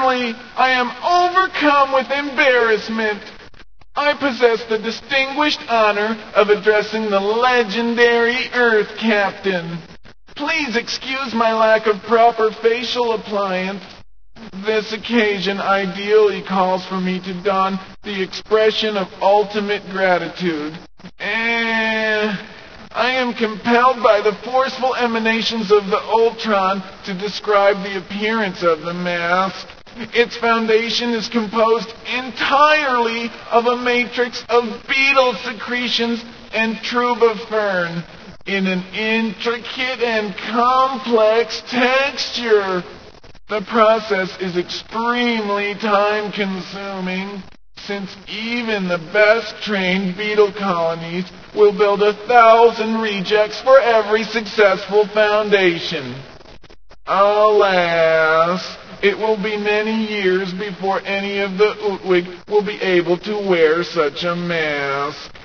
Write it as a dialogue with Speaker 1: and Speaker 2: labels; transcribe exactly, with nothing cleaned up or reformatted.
Speaker 1: Suddenly, I am overcome with embarrassment. I possess the distinguished honor of addressing the legendary Earth Captain. Please excuse my lack of proper facial appliance. This occasion ideally calls for me to don the expression of ultimate gratitude. Eh, I am compelled by the forceful emanations of the Ultron to describe the appearance of the mask. Its foundation is composed entirely of a matrix of beetle secretions and tubifern in an intricate and complex texture. The process is extremely time-consuming, since even the best-trained beetle colonies will build a thousand rejects for every successful foundation. Alas, it will be many years before any of the Utwig will be able to wear such a mask.